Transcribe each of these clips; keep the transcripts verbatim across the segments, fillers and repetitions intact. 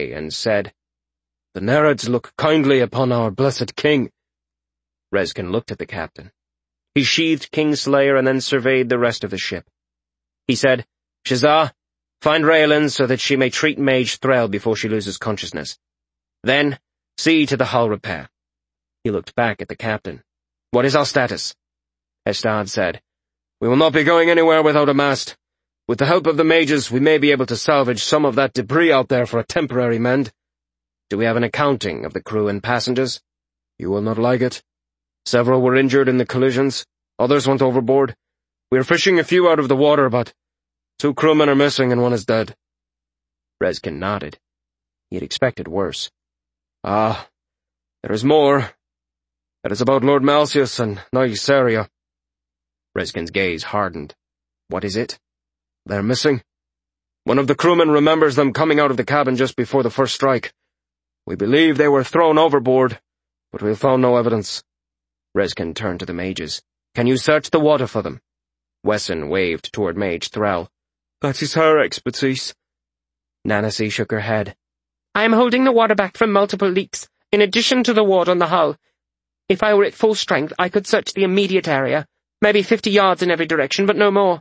bay and said, "The Nereids look kindly upon our blessed king." Rezkin looked at the captain. He sheathed Kingslayer and then surveyed the rest of the ship. He said, "Shazar, find Raylan so that she may treat Mage Threll before she loses consciousness. Then, see to the hull repair." He looked back at the captain. "What is our status?" Hestad said, "We will not be going anywhere without a mast. With the help of the mages, we may be able to salvage some of that debris out there for a temporary mend. Do we have an accounting of the crew and passengers? You will not like it. Several were injured in the collisions. Others went overboard. We are fishing a few out of the water, but two crewmen are missing and one is dead." Rezkin nodded. He had expected worse. "Ah, there is more. That is about Lord Malseus and Nysaria." Rezkin's gaze hardened. "What is it?" "They're missing. One of the crewmen remembers them coming out of the cabin just before the first strike. We believe they were thrown overboard, but we found no evidence." Rezkin turned to the mages. "Can you search the water for them?" Wesson waved toward Mage Threll. "That is her expertise." Nancy shook her head. "I am holding the water back from multiple leaks, in addition to the ward on the hull. If I were at full strength, I could search the immediate area, maybe fifty yards in every direction, but no more."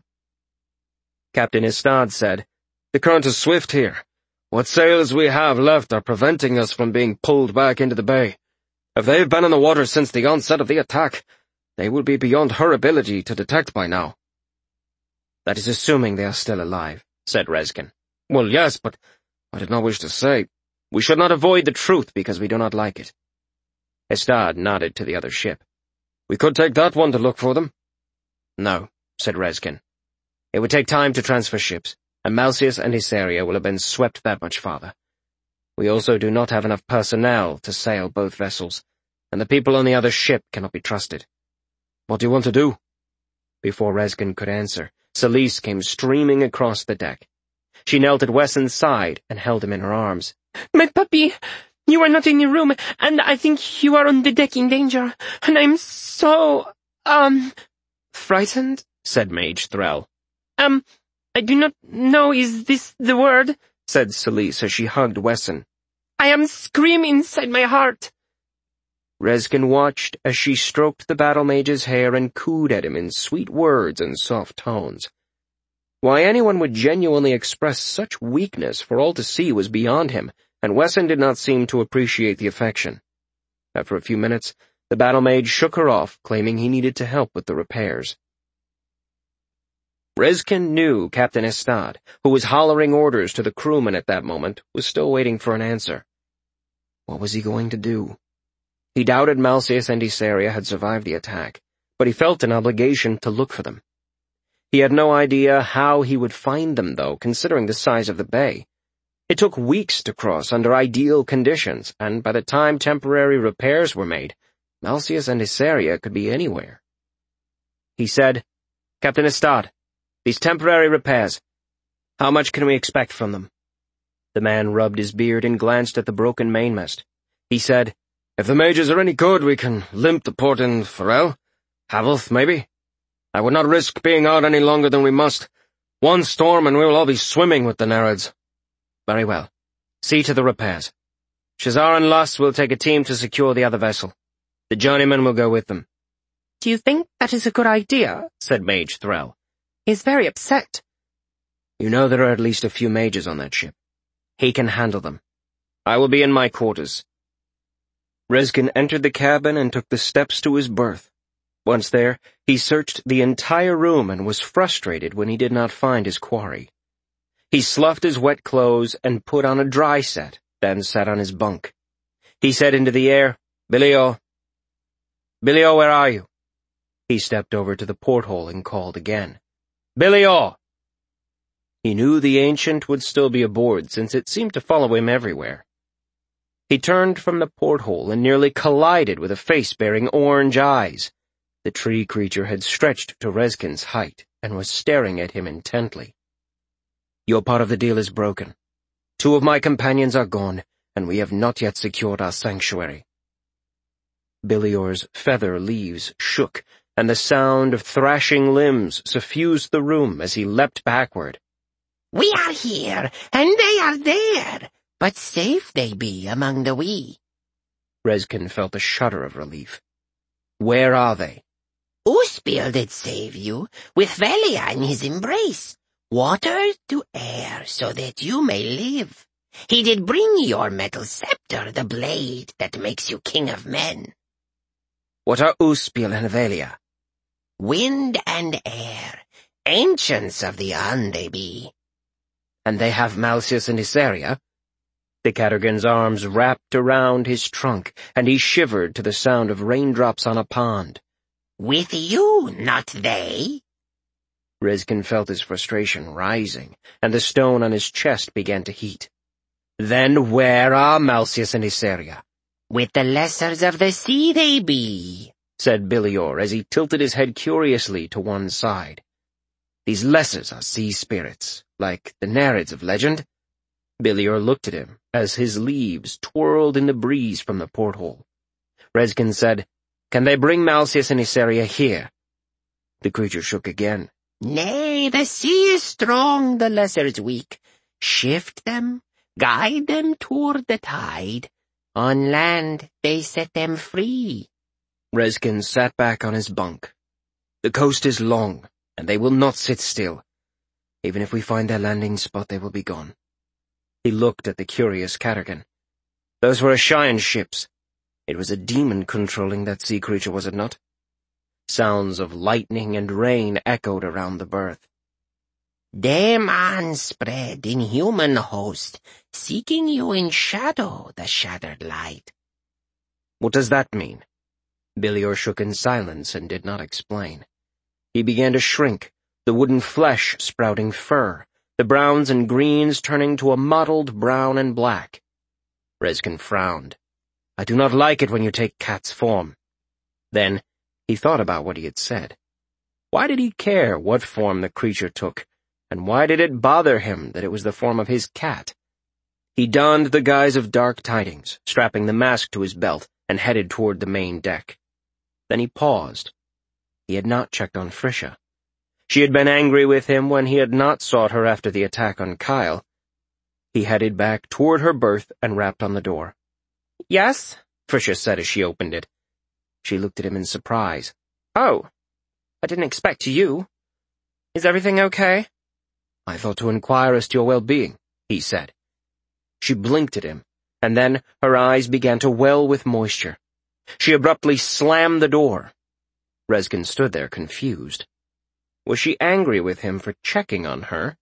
Captain Istad said, "The current is swift here. What sails we have left are preventing us from being pulled back into the bay. If they've been in the water since the onset of the attack, they will be beyond her ability to detect by now." "That is assuming they are still alive," said Rezkin. "Well, yes, but I did not wish to say. We should not avoid the truth because we do not like it." Estad nodded to the other ship. "We could take that one to look for them." "No," said Rezkin. "It would take time to transfer ships, and Malseus and Nysaria will have been swept that much farther. We also do not have enough personnel to sail both vessels, and the people on the other ship cannot be trusted." "What do you want to do?" Before Rezkin could answer, Celise came streaming across the deck. She knelt at Wesson's side and held him in her arms. "My puppy, you are not in your room, and I think you are on the deck in danger, and I'm so, um... "Frightened?" said Mage Threll. Um, I do not know is this the word," said Celise as she hugged Wesson. "I am screaming inside my heart." Rezkin watched as she stroked the battle mage's hair and cooed at him in sweet words and soft tones. Why anyone would genuinely express such weakness for all to see was beyond him, and Wesson did not seem to appreciate the affection. After a few minutes, the battle mage shook her off, claiming he needed to help with the repairs. Rezkin knew Captain Estad, who was hollering orders to the crewmen at that moment, was still waiting for an answer. What was he going to do? He doubted Malseus and Nysaria had survived the attack, but he felt an obligation to look for them. He had no idea how he would find them, though, considering the size of the bay. It took weeks to cross under ideal conditions, and by the time temporary repairs were made, Malseus and Nysaria could be anywhere. He said, "Captain Estad, these temporary repairs, how much can we expect from them?" The man rubbed his beard and glanced at the broken mainmast. He said, "If the mages are any good, we can limp the port in Pharrell. Havelth, maybe. I would not risk being out any longer than we must. One storm and we will all be swimming with the Nereids." "Very well. See to the repairs. Shazar and Luss will take a team to secure the other vessel. The journeyman will go with them." "Do you think that is a good idea?" said Mage Threll. "He's very upset." "You know there are at least a few mages on that ship. He can handle them. I will be in my quarters." Rezkin entered the cabin and took the steps to his berth. Once there, he searched the entire room and was frustrated when he did not find his quarry. He sloughed his wet clothes and put on a dry set, then sat on his bunk. He said into the air, "Billy-o. Billy-o, where are you?" He stepped over to the porthole and called again. "Billy-o!" He knew the ancient would still be aboard, since it seemed to follow him everywhere. He turned from the porthole and nearly collided with a face bearing orange eyes. The tree creature had stretched to Rezkin's height and was staring at him intently. "Your part of the deal is broken. Two of my companions are gone, and we have not yet secured our sanctuary." Bilior's feather leaves shook, and the sound of thrashing limbs suffused the room as he leapt backward. "We are here, and they are there, but safe they be among the wee. Rezkin felt a shudder of relief. Where are they? Uspiel did save you, with Velia in his embrace, water to air, so that you may live. He did bring your metal scepter, the blade that makes you king of men. What are Uspiel and Velia? Wind and air, ancients of the Un they be. And they have Malseus and Issaria? The Catergan's arms wrapped around his trunk, and he shivered to the sound of raindrops on a pond. With you, not they. Rezkin felt his frustration rising, and the stone on his chest began to heat. Then where are Malseus and Issaria? With the lessers of the sea they be, said Bilior as he tilted his head curiously to one side. These lessers are sea spirits, like the Nereids of legend. Bilior looked at him as his leaves twirled in the breeze from the porthole. Rezkin said, Can they bring Malseus and Issaria here? The creature shook again. Nay, the sea is strong, the lessers weak. Shift them, guide them toward the tide. On land they set them free. Rezkin sat back on his bunk. The coast is long, and they will not sit still. Even if we find their landing spot, they will be gone. He looked at the curious Catergan. Those were Ashian ships. It was a demon controlling that sea creature, was it not? Sounds of lightning and rain echoed around the berth. Them on spread in human host, seeking you in shadow, the shattered light. What does that mean? Bilior shook in silence and did not explain. He began to shrink, the wooden flesh sprouting fur, the browns and greens turning to a mottled brown and black. Rezkin frowned. I do not like it when you take cat's form. Then he thought about what he had said. Why did he care what form the creature took, and why did it bother him that it was the form of his cat? He donned the guise of Dark Tidings, strapping the mask to his belt, and headed toward the main deck. Then he paused. He had not checked on Frisha. She had been angry with him when he had not sought her after the attack on Kyle. He headed back toward her berth and rapped on the door. Yes? Frisha said as she opened it. She looked at him in surprise. Oh, I didn't expect you. Is everything okay? I thought to inquire as to your well-being, he said. She blinked at him, and then her eyes began to well with moisture. She abruptly slammed the door. Rezkin stood there confused. Was she angry with him for checking on her?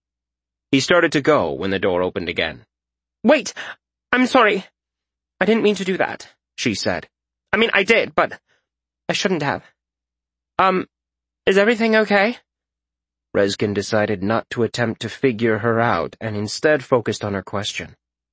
He started to go when the door opened again. Wait, I'm sorry. I didn't mean to do that, she said. I mean, I did, but I shouldn't have. Um, is everything okay? Rezkin decided not to attempt to figure her out and instead focused on her question.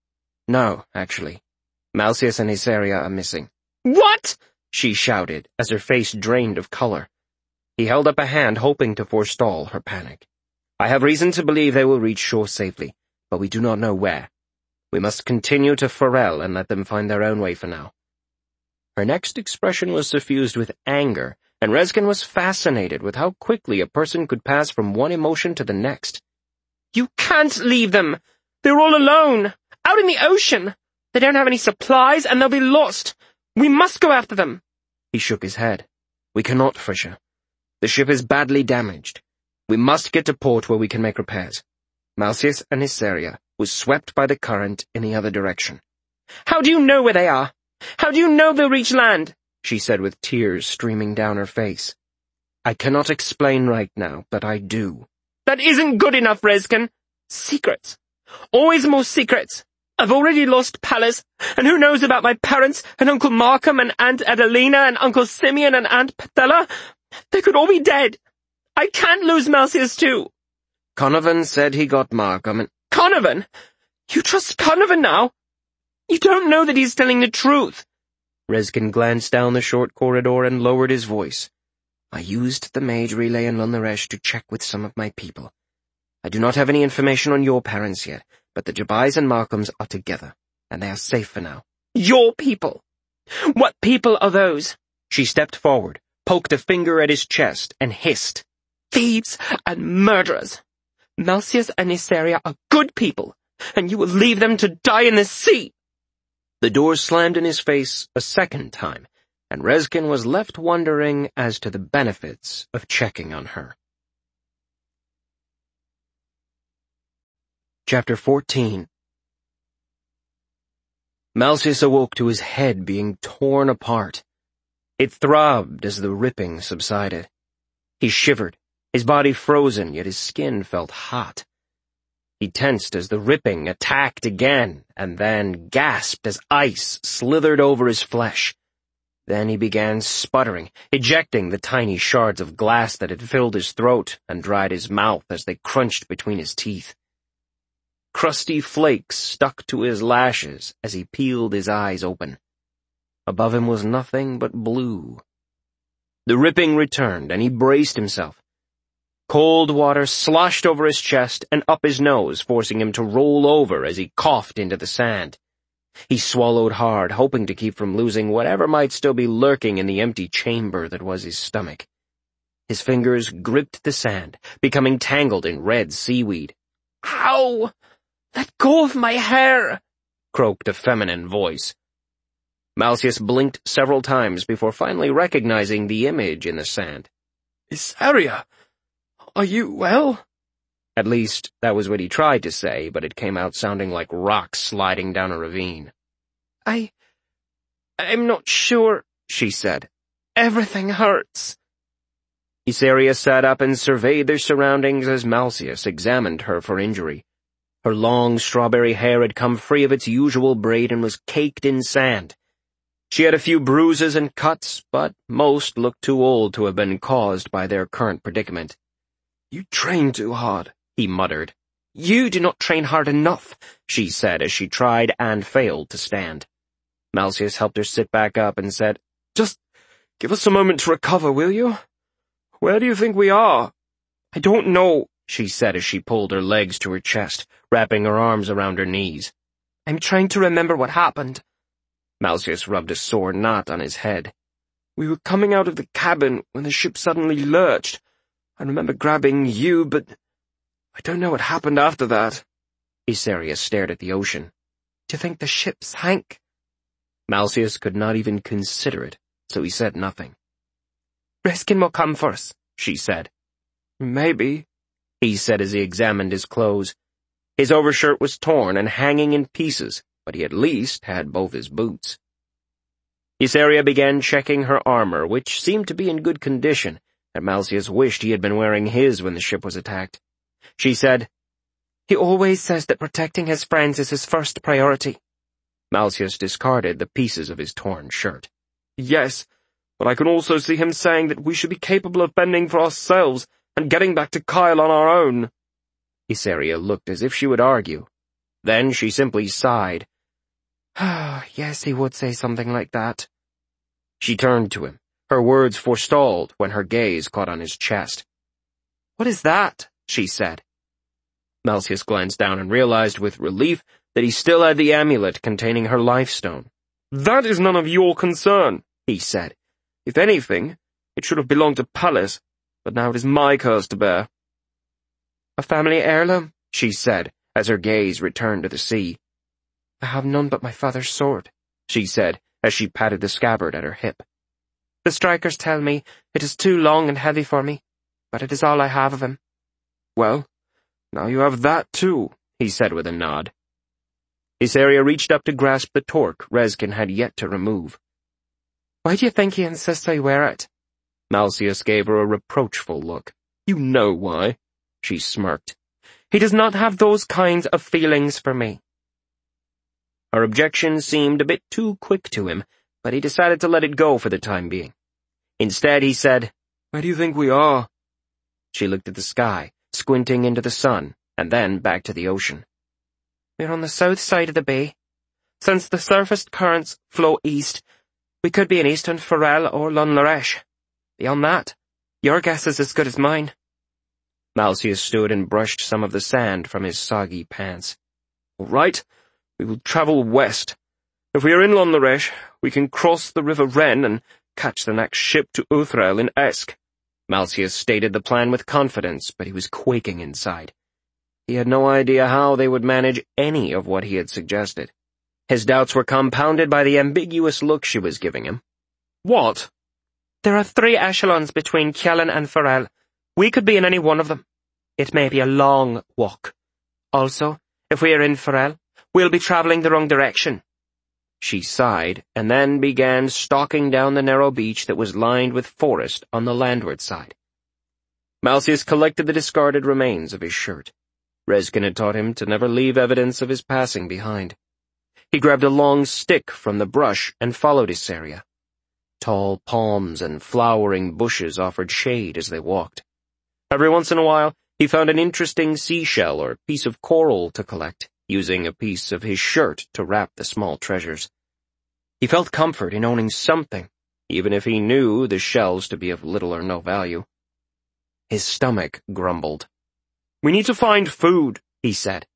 No, actually. Malseus and Issaria are missing. What? She shouted as her face drained of color. He held up a hand hoping to forestall her panic. I have reason to believe they will reach shore safely, but we do not know where. We must continue to Forel and let them find their own way for now. Her next expression was suffused with anger, and Rezkin was fascinated with how quickly a person could pass from one emotion to the next. You can't leave them. They're all alone, out in the ocean. They don't have any supplies, and they'll be lost. We must go after them. He shook his head. We cannot, Frisha. The ship is badly damaged. We must get to port where we can make repairs. Malseus and Issaria was swept by the current in the other direction. How do you know where they are? How do you know they'll reach land? She said with tears streaming down her face. I cannot explain right now, but I do. That isn't good enough, Rezkin. Secrets. Always more secrets. I've already lost Pallas, and who knows about my parents, and Uncle Markham, and Aunt Adelina, and Uncle Simeon, and Aunt Pathella? They could all be dead. I can't lose Malseus too. Conovan said he got Markham and— Conovan? You trust Conovan now? You don't know that he's telling the truth. Rezkin glanced down the short corridor and lowered his voice. I used the mage relay in Lundaresh to check with some of my people. I do not have any information on your parents yet, but the Jabais and Markhams are together, and they are safe for now. Your people? What people are those? She stepped forward, poked a finger at his chest, and hissed. Thieves and murderers. Malseus and Issaria are good people. and you will leave them to die in the sea." The door slammed in his face a second time, and Rezkin was left wondering as to the benefits of checking on her. Chapter fourteen. Malchus awoke to his head being torn apart. It throbbed as the ripping subsided. He shivered, his body frozen, yet his skin felt hot. He tensed as the ripping attacked again, and then gasped as ice slithered over his flesh. Then he began sputtering, ejecting the tiny shards of glass that had filled his throat and dried his mouth as they crunched between his teeth. Crusty flakes stuck to his lashes as he peeled his eyes open. Above him was nothing but blue. The ripping returned, and he braced himself. Cold water sloshed over his chest and up his nose, forcing him to roll over as he coughed into the sand. He swallowed hard, hoping to keep from losing whatever might still be lurking in the empty chamber that was his stomach. His fingers gripped the sand, becoming tangled in red seaweed. "Ow! Let go of my hair!" croaked a feminine voice. Malchus blinked several times before finally recognizing the image in the sand. "Isaria, are you well?" At least, that was what he tried to say, but it came out sounding like rocks sliding down a ravine. I... I'm not sure, she said. Everything hurts. Isaria sat up and surveyed their surroundings as Malchus examined her for injury. Her long strawberry hair had come free of its usual braid and was caked in sand. She had a few bruises and cuts, but most looked too old to have been caused by their current predicament. "You train too hard," he muttered. "You do not train hard enough," she said as she tried and failed to stand. Malchus helped her sit back up and said, "Just give us a moment to recover, will you? Where do you think we are?" "I don't know," she said as she pulled her legs to her chest, wrapping her arms around her knees. "I'm trying to remember what happened." Malchus rubbed a sore knot on his head. "We were coming out of the cabin when the ship suddenly lurched. I remember grabbing you, but I don't know what happened after that." Isaria stared at the ocean. "Do you think the ship sank?" Malchus could not even consider it, so he said nothing. "Rezkin will come for us," she said. "Maybe," he said as he examined his clothes. His overshirt was torn and hanging in pieces, but he at least had both his boots. Isaria began checking her armor, which seemed to be in good condition, and Malchus wished he had been wearing his when the ship was attacked. She said, "He always says that protecting his friends is his first priority." Malchus discarded the pieces of his torn shirt. "Yes, but I can also see him saying that we should be capable of fending for ourselves and getting back to Kyle on our own." Isaria looked as if she would argue. Then she simply sighed. "Ah, yes, he would say something like that." She turned to him, her words forestalled when her gaze caught on his chest. "What is that?" she said. Malchus glanced down and realized with relief that he still had the amulet containing her life stone. "That is none of your concern," he said. "If anything, it should have belonged to Pallas, but now it is my curse to bear." "A family heirloom," she said, as her gaze returned to the sea. "I have none but my father's sword," she said, as she patted the scabbard at her hip. "The strikers tell me it is too long and heavy for me, but it is all I have of him." "Well, now you have that too," he said with a nod. Isaria reached up to grasp the torque Rezkin had yet to remove. "Why do you think he insists I wear it?" Malchus gave her a reproachful look. "You know why," she smirked. "He does not have those kinds of feelings for me." Her objection seemed a bit too quick to him, but he decided to let it go for the time being. Instead, he said, "Where do you think we are?" She looked at the sky, squinting into the sun, and then back to the ocean. "We're on the south side of the bay. Since the surface currents flow east, we could be in Eastern Farrell or Lunlaresh. Beyond that, your guess is as good as mine." Malchus stood and brushed some of the sand from his soggy pants. "All right, we will travel west. If we are in Lunlaresh, we can cross the River Ren and catch the next ship to Uthrel in Esk." Malchus stated the plan with confidence, but he was quaking inside. He had no idea how they would manage any of what he had suggested. His doubts were compounded by the ambiguous look she was giving him. What? There are three echelons between Kjellin and Farel. We could be in any one of them. It may be a long walk. Also, if we are in Farel, we'll be traveling the wrong direction. She sighed, and then began stalking down the narrow beach that was lined with forest on the landward side. Malcius collected the discarded remains of his shirt. Rezkin had taught him to never leave evidence of his passing behind. He grabbed a long stick from the brush and followed Issaria. Tall palms and flowering bushes offered shade as they walked. Every once in a while, he found an interesting seashell or piece of coral to collect, using a piece of his shirt to wrap the small treasures. He felt comfort in owning something, even if he knew the shells to be of little or no value. His stomach grumbled. "We need to find food," he said.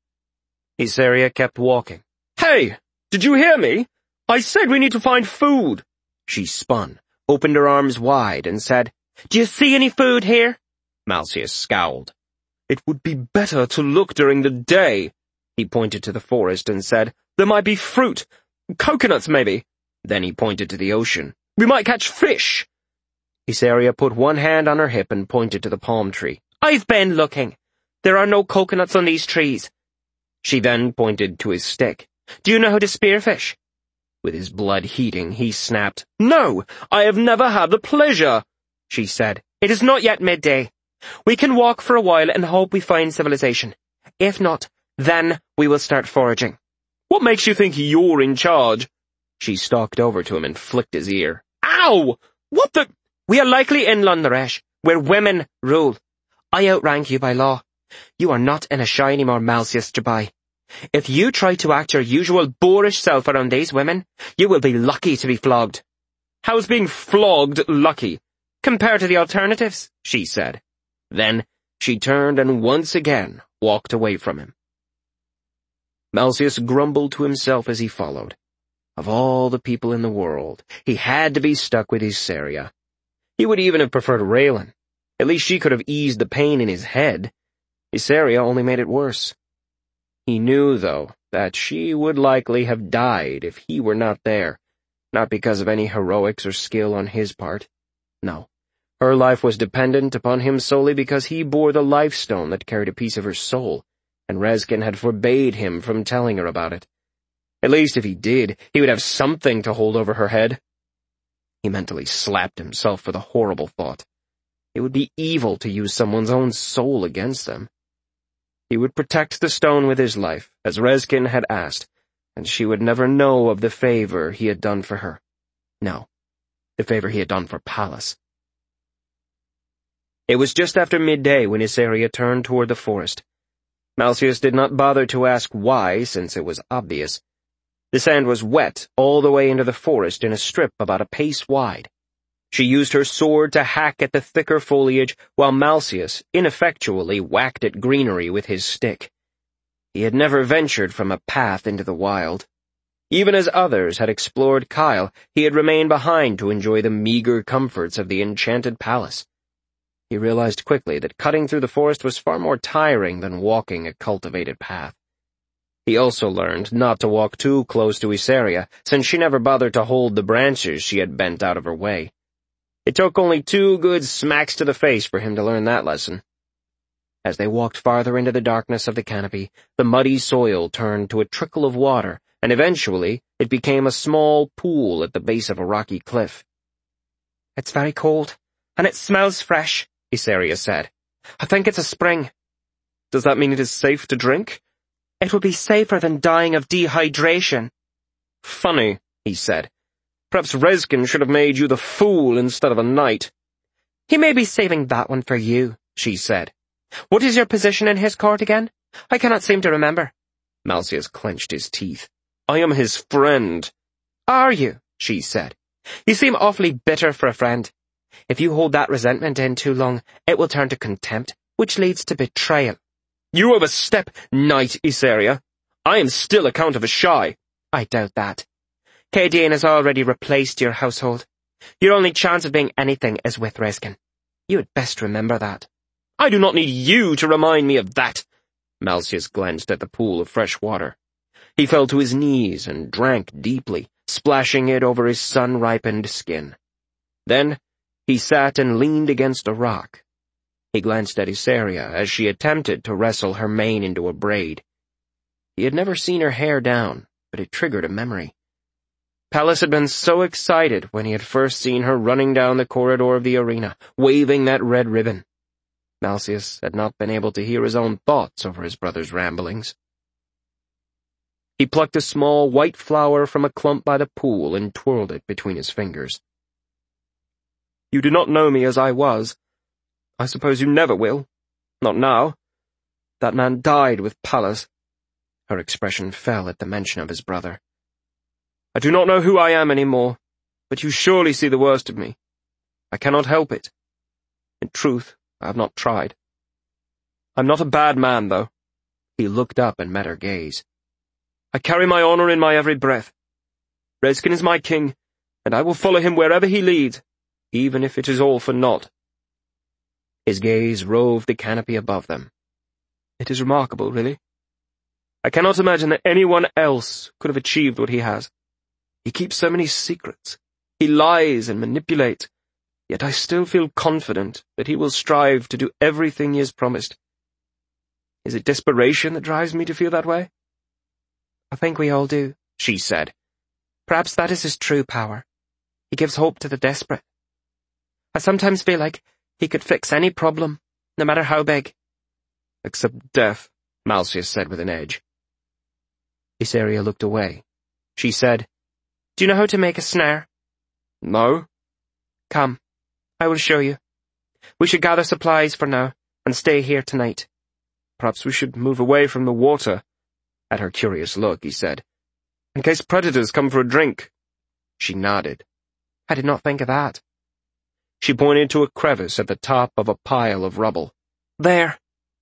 Issaria kept walking. "Hey, did you hear me? I said we need to find food." She spun, opened her arms wide, and said, "Do you see any food here?" Malcius scowled. "It would be better to look during the day." He pointed to the forest and said, "There might be fruit. Coconuts, maybe." Then he pointed to the ocean. "We might catch fish." Issaria put one hand on her hip and pointed to the palm tree. "I've been looking. There are no coconuts on these trees." She then pointed to his stick. "Do you know how to spearfish?" With his blood heating, he snapped. "No, I have never had the pleasure," she said. "It is not yet midday. We can walk for a while and hope we find civilization. If not, then we will start foraging." "What makes you think you're in charge?" She stalked over to him and flicked his ear. "Ow! What the—" "We are likely in Londresh, where women rule. I outrank you by law. You are not in a shy anymore, Malcius Jabai. If you try to act your usual boorish self around these women, you will be lucky to be flogged." "How's being flogged lucky?" "Compared to the alternatives," she said. Then she turned and once again walked away from him. Malcius grumbled to himself as he followed. Of all the people in the world, he had to be stuck with Issaria. He would even have preferred Raylan. At least she could have eased the pain in his head. Issaria only made it worse. He knew, though, that she would likely have died if he were not there, not because of any heroics or skill on his part. No, her life was dependent upon him solely because he bore the life stone that carried a piece of her soul, and Rezkin had forbade him from telling her about it. At least if he did, he would have something to hold over her head. He mentally slapped himself for the horrible thought. It would be evil to use someone's own soul against them. He would protect the stone with his life, as Rezkin had asked, and she would never know of the favor he had done for her. No, the favor he had done for Pallas. It was just after midday when Issaria turned toward the forest. Malcius did not bother to ask why, since it was obvious. The sand was wet all the way into the forest in a strip about a pace wide. She used her sword to hack at the thicker foliage, while Malcius ineffectually whacked at greenery with his stick. He had never ventured from a path into the wild. Even as others had explored Kyle, he had remained behind to enjoy the meager comforts of the enchanted palace. He realized quickly that cutting through the forest was far more tiring than walking a cultivated path. He also learned not to walk too close to Issaria, since she never bothered to hold the branches she had bent out of her way. It took only two good smacks to the face for him to learn that lesson. As they walked farther into the darkness of the canopy, the muddy soil turned to a trickle of water, and eventually it became a small pool at the base of a rocky cliff. "It's very cold, and it smells fresh," Issaria said. "I think it's a spring." "Does that mean it is safe to drink?" "It would be safer than dying of dehydration." "Funny," he said. "Perhaps Rezkin should have made you the fool instead of a knight." "He may be saving that one for you," she said. "What is your position in his court again? I cannot seem to remember." Malcius clenched his teeth. "I am his friend." "Are you?" she said. "You seem awfully bitter for a friend. If you hold that resentment in too long, it will turn to contempt, which leads to betrayal." "You overstep, Knight Issaria. I am still a Count of Asshai." "I doubt that. Cadian has already replaced your household. Your only chance of being anything is with Rezkin. You had best remember that." "I do not need you to remind me of that." Malcius glanced at the pool of fresh water. He fell to his knees and drank deeply, splashing it over his sun-ripened skin. Then he sat and leaned against a rock. He glanced at Issaria as she attempted to wrestle her mane into a braid. He had never seen her hair down, but it triggered a memory. Pallas had been so excited when he had first seen her running down the corridor of the arena, waving that red ribbon. Malcius had not been able to hear his own thoughts over his brother's ramblings. He plucked a small white flower from a clump by the pool and twirled it between his fingers. "You do not know me as I was. I suppose you never will. Not now. That man died with Pallas." Her expression fell at the mention of his brother. "I do not know who I am any more, but you surely see the worst of me. I cannot help it. In truth, I have not tried. I'm not a bad man, though." He looked up and met her gaze. "I carry my honor in my every breath. Rezkin is my king, and I will follow him wherever he leads, even if it is all for naught." His gaze roved the canopy above them. "It is remarkable, really. I cannot imagine that anyone else could have achieved what he has. He keeps so many secrets. He lies and manipulates. Yet I still feel confident that he will strive to do everything he has promised. Is it desperation that drives me to feel that way?" "I think we all do," she said. "Perhaps that is his true power. He gives hope to the desperate. I sometimes feel like he could fix any problem, no matter how big." "Except death," Malcius said with an edge. Issaria looked away. She said, "Do you know how to make a snare?" "No." "Come. I will show you. We should gather supplies for now, and stay here tonight." "Perhaps we should move away from the water." At her curious look, he said, "In case predators come for a drink." She nodded. "I did not think of that." She pointed to a crevice at the top of a pile of rubble. "There."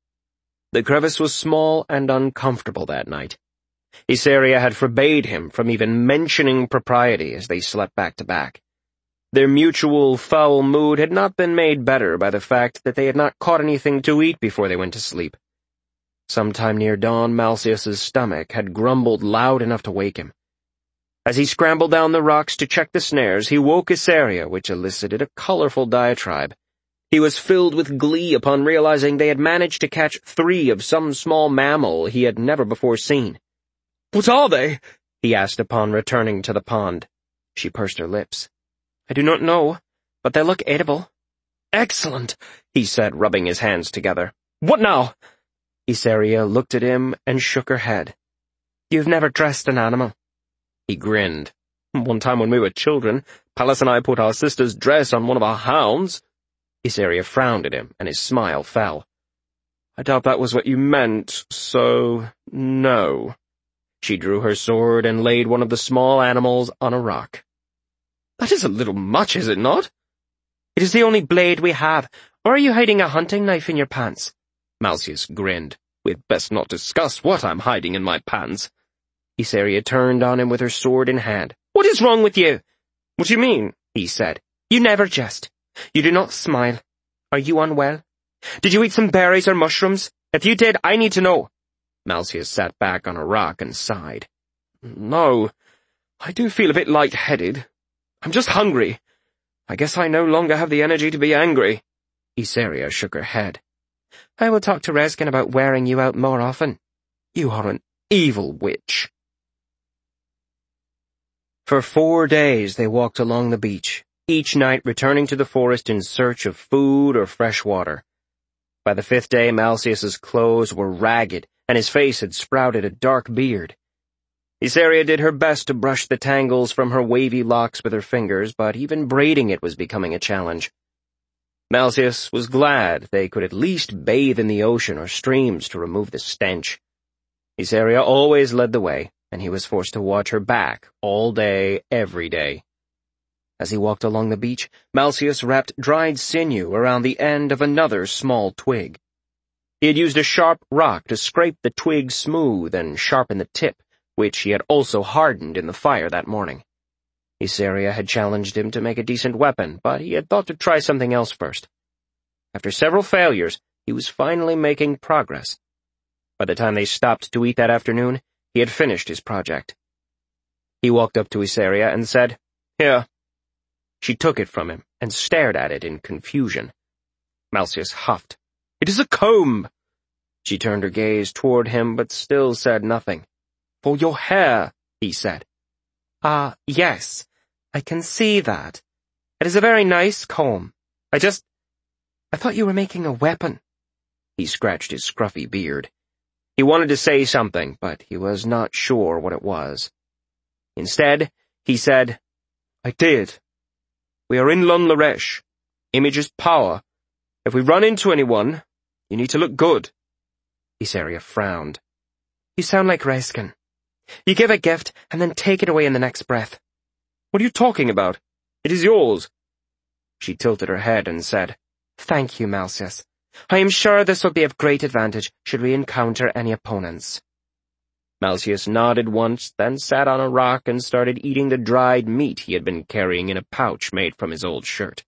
The crevice was small and uncomfortable that night. Issaria had forbade him from even mentioning propriety as they slept back to back. Their mutual foul mood had not been made better by the fact that they had not caught anything to eat before they went to sleep. Sometime near dawn, Malcius's stomach had grumbled loud enough to wake him. As he scrambled down the rocks to check the snares, he woke Issaria, which elicited a colorful diatribe. He was filled with glee upon realizing they had managed to catch three of some small mammal he had never before seen. "What are they?" he asked upon returning to the pond. She pursed her lips. "I do not know, but they look edible." "Excellent," he said, rubbing his hands together. "What now?" Issaria looked at him and shook her head. "You've never dressed an animal." He grinned. "One time when we were children, Pallas and I put our sister's dress on one of our hounds." Issaria frowned at him, and his smile fell. "I doubt that was what you meant, so no." She drew her sword and laid one of the small animals on a rock. "That is a little much, is it not?" "It is the only blade we have. Or are you hiding a hunting knife in your pants?" Malcius grinned. "We'd best not discuss what I'm hiding in my pants." Issaria turned on him with her sword in hand. "What is wrong with you?" "What do you mean?" he said. "You never jest. You do not smile. Are you unwell? Did you eat some berries or mushrooms? If you did, I need to know." Malcius sat back on a rock and sighed. "No, I do feel a bit light-headed. I'm just hungry. I guess I no longer have the energy to be angry." Issaria shook her head. "I will talk to Rezkin about wearing you out more often." "You are an evil witch." For four days they walked along the beach, each night returning to the forest in search of food or fresh water. By the fifth day, Malcius's clothes were ragged, and his face had sprouted a dark beard. Issaria did her best to brush the tangles from her wavy locks with her fingers, but even braiding it was becoming a challenge. Malcius was glad they could at least bathe in the ocean or streams to remove the stench. Issaria always led the way, and he was forced to watch her back all day, every day. As he walked along the beach, Malcius wrapped dried sinew around the end of another small twig. He had used a sharp rock to scrape the twig smooth and sharpen the tip, which he had also hardened in the fire that morning. Issaria had challenged him to make a decent weapon, but he had thought to try something else first. After several failures, he was finally making progress. By the time they stopped to eat that afternoon, he had finished his project. He walked up to Issaria and said, "Here." She took it from him and stared at it in confusion. Malchus huffed. "It is a comb." She turned her gaze toward him but still said nothing. "For your hair," he said. "Ah, yes, I can see that. It is a very nice comb. I just... I thought you were making a weapon." He scratched his scruffy beard. He wanted to say something, but he was not sure what it was. Instead, he said, "I did. We are in Lon Laresh. Image is power. If we run into anyone, you need to look good." Issaria frowned. "You sound like Rezkin. You give a gift and then take it away in the next breath." "What are you talking about? It is yours." She tilted her head and said, "Thank you, Malchus. I am sure this will be of great advantage should we encounter any opponents." Malchus nodded once, then sat on a rock and started eating the dried meat he had been carrying in a pouch made from his old shirt.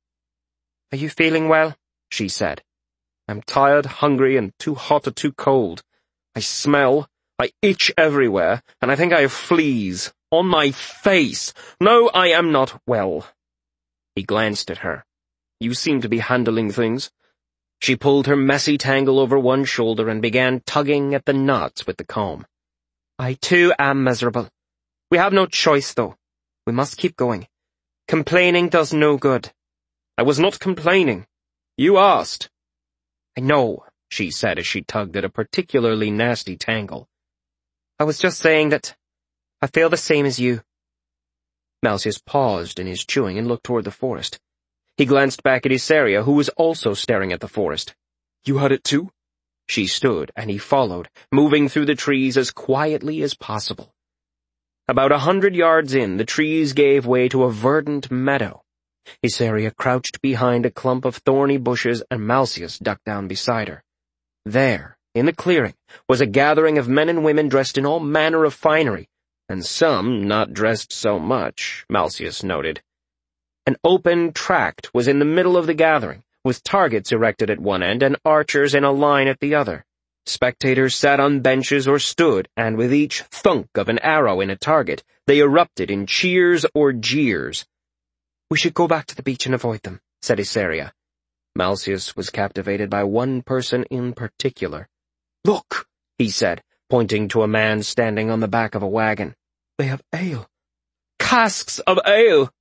"Are you feeling well?" she said. "I'm tired, hungry, and too hot or too cold. I smell, I itch everywhere, and I think I have fleas. On my face. No, I am not well." He glanced at her. "You seem to be handling things." She pulled her messy tangle over one shoulder and began tugging at the knots with the comb. "I too am miserable. We have no choice, though. We must keep going. Complaining does no good." "I was not complaining. You asked." "I know," she said as she tugged at a particularly nasty tangle. "I was just saying that I feel the same as you." Malchus paused in his chewing and looked toward the forest. He glanced back at Issaria, who was also staring at the forest. "You had it too?" She stood, and he followed, moving through the trees as quietly as possible. About a hundred yards in, the trees gave way to a verdant meadow. Issaria crouched behind a clump of thorny bushes, and Malchus ducked down beside her. There, in the clearing, was a gathering of men and women dressed in all manner of finery, and some not dressed so much, Malchus noted. An open tract was in the middle of the gathering, with targets erected at one end and archers in a line at the other. Spectators sat on benches or stood, and with each thunk of an arrow in a target, they erupted in cheers or jeers. "We should go back to the beach and avoid them," said Issaria. Malchus was captivated by one person in particular. "Look," he said, pointing to a man standing on the back of a wagon. "They have ale." "Casks of ale!"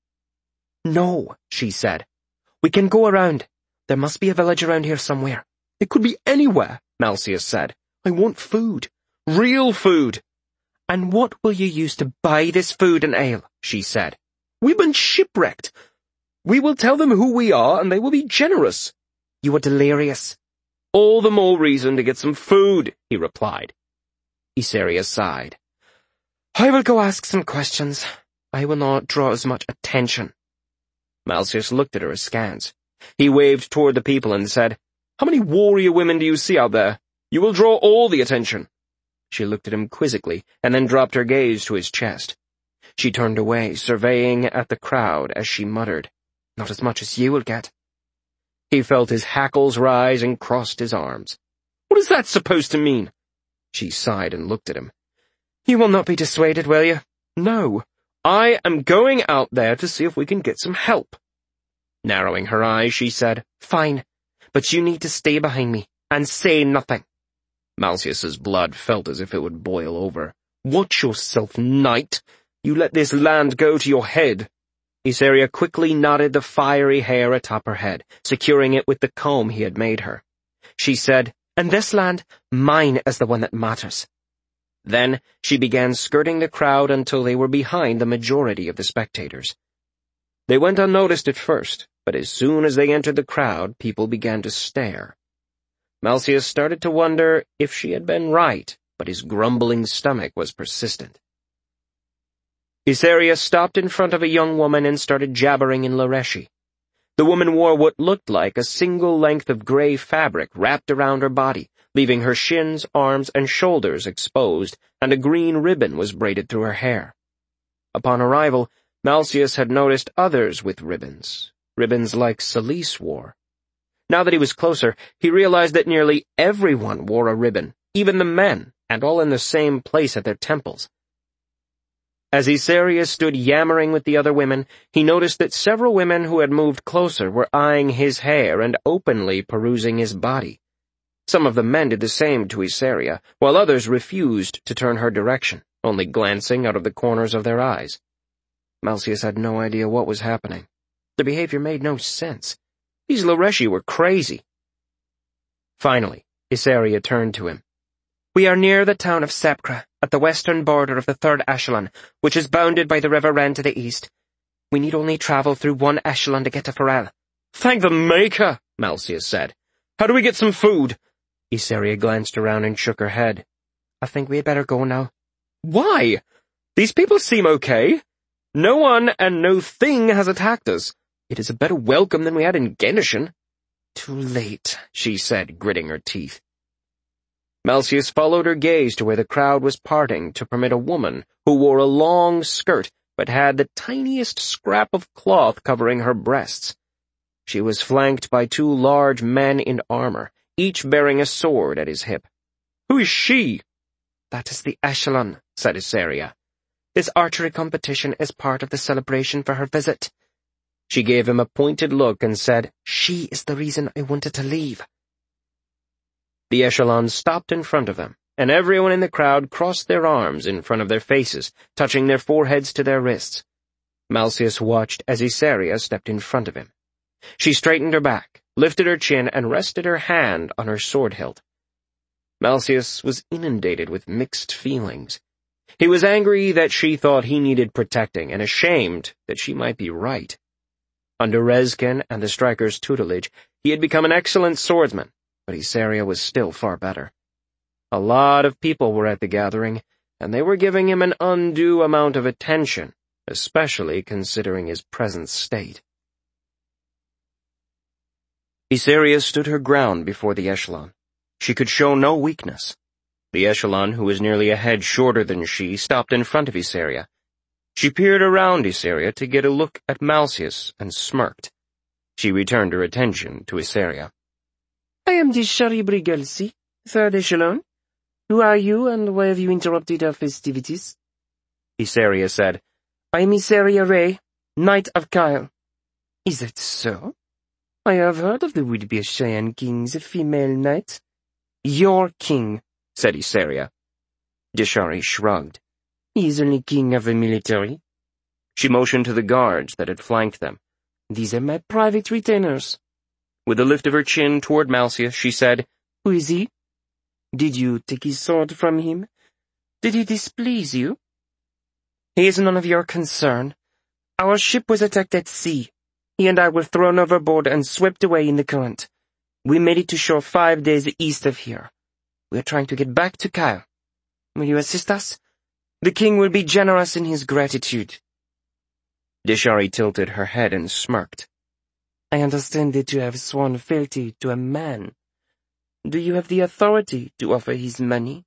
"No," she said. "We can go around. There must be a village around here somewhere." "It could be anywhere," Malchus said. "I want food. Real food." "And what will you use to buy this food and ale?" she said. "We've been shipwrecked. We will tell them who we are, and they will be generous." "You are delirious." "All the more reason to get some food," he replied. Issaria sighed. "I will go ask some questions. I will not draw as much attention." Malchus looked at her askance. He waved toward the people and said, "How many warrior women do you see out there? You will draw all the attention." She looked at him quizzically, and then dropped her gaze to his chest. She turned away, surveying at the crowd as she muttered, "Not as much as you will get." He felt his hackles rise and crossed his arms. "What is that supposed to mean?" She sighed and looked at him. "You will not be dissuaded, will you?" "No. I am going out there to see if we can get some help." Narrowing her eyes, she said, "Fine, but you need to stay behind me and say nothing." Malchus's blood felt as if it would boil over. "Watch yourself, knight. You let this land go to your head." Issaria quickly knotted the fiery hair atop her head, securing it with the comb he had made her. She said, "And this land, mine is the one that matters." Then she began skirting the crowd until they were behind the majority of the spectators. They went unnoticed at first, but as soon as they entered the crowd, people began to stare. Malchus started to wonder if she had been right, but his grumbling stomach was persistent. Issaria stopped in front of a young woman and started jabbering in Lareshi. The woman wore what looked like a single length of gray fabric wrapped around her body, leaving her shins, arms, and shoulders exposed, and a green ribbon was braided through her hair. Upon arrival, Malchus had noticed others with ribbons, ribbons like Celise wore. Now that he was closer, he realized that nearly everyone wore a ribbon, even the men, and all in the same place at their temples. As Isarius stood yammering with the other women, he noticed that several women who had moved closer were eyeing his hair and openly perusing his body. Some of the men did the same to Isaria, while others refused to turn her direction, only glancing out of the corners of their eyes. Malcius had no idea what was happening. The behavior made no sense. These Lareshi were crazy. Finally, Isaria turned to him. We are near the town of Sepkra, at the western border of the third echelon, which is bounded by the River Ren to the east. We need only travel through one echelon to get to Pharrell. Thank the Maker, Malcius said. How do we get some food? Isaria glanced around and shook her head. I think we had better go now. Why? These people seem okay. No one and no thing has attacked us. It is a better welcome than we had in Genishin. Too late, she said, gritting her teeth. Malcius followed her gaze to where the crowd was parting to permit a woman who wore a long skirt but had the tiniest scrap of cloth covering her breasts. She was flanked by two large men in armor, each bearing a sword at his hip. Who is she? That is the echelon, said Isaria. This archery competition is part of the celebration for her visit. She gave him a pointed look and said, She is the reason I wanted to leave. The echelon stopped in front of them, and everyone in the crowd crossed their arms in front of their faces, touching their foreheads to their wrists. Malcius watched as Isaria stepped in front of him. She straightened her back, lifted her chin, and rested her hand on her sword hilt. Malcius was inundated with mixed feelings. He was angry that she thought he needed protecting, and ashamed that she might be right. Under Rezkin and the striker's tutelage, he had become an excellent swordsman, but Isaria was still far better. A lot of people were at the gathering, and they were giving him an undue amount of attention, especially considering his present state. Isaria stood her ground before the echelon. She could show no weakness. The echelon, who was nearly a head shorter than she, stopped in front of Isaria. She peered around Isaria to get a look at Malcius and smirked. She returned her attention to Isaria. I am Dishari Brigelsi, third echelon. Who are you, and why have you interrupted our festivities? Isaria said, I am Isaria Ray, Knight of Kyle. Is that so? I have heard of the would-be Cheyenne King's female knight. Your king, said Isaria. Dishari shrugged. He is only king of the military. She motioned to the guards that had flanked them. These are my private retainers. With a lift of her chin toward Malcius, she said, Who is he? Did you take his sword from him? Did he displease you? He is none of your concern. Our ship was attacked at sea. He and I were thrown overboard and swept away in the current. We made it to shore five days east of here. We are trying to get back to Kyle. Will you assist us? The king will be generous in his gratitude. Dishari tilted her head and smirked. I understand that you have sworn fealty to a man. Do you have the authority to offer his money?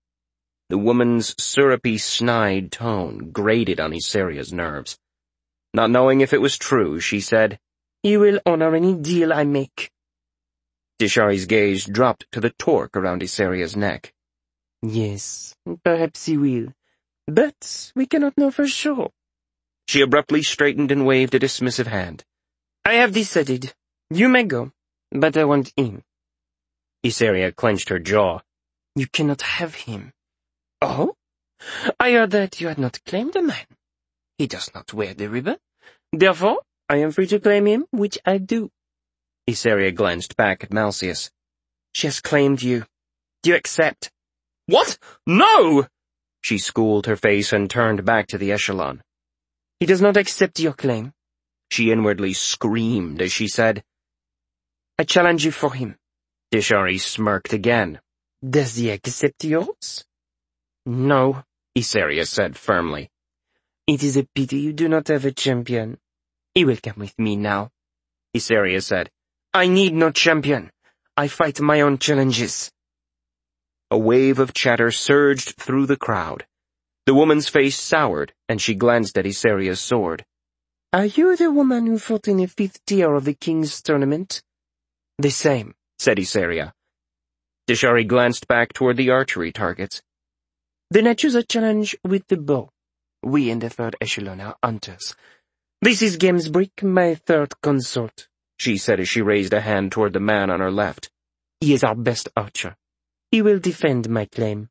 The woman's syrupy, snide tone grated on Isaria's nerves. Not knowing if it was true, she said, You will honor any deal I make. Dishari's gaze dropped to the torque around Isaria's neck. Yes, perhaps he will. But we cannot know for sure. She abruptly straightened and waved a dismissive hand. I have decided. You may go, but I want him. Isaria clenched her jaw. You cannot have him. Oh? I heard that you had not claimed the man. He does not wear the ribbon. Therefore, I am free to claim him, which I do. Isaria glanced back at Malcius. She has claimed you. Do you accept? What? No! She schooled her face and turned back to the echelon. He does not accept your claim. She inwardly screamed as she said, I challenge you for him. Dishari smirked again. Does he accept yours? No, Isaria said firmly. It is a pity you do not have a champion. He will come with me now. Isaria said, I need no champion. I fight my own challenges. A wave of chatter surged through the crowd. The woman's face soured, and she glanced at Isaria's sword. Are you the woman who fought in the fifth tier of the king's tournament? The same, said Isaria. Dishari glanced back toward the archery targets. Then I choose a challenge with the bow. We in the third echelon are hunters. This is Gemsbrick, my third consort, she said as she raised a hand toward the man on her left. He is our best archer. He will defend my claim.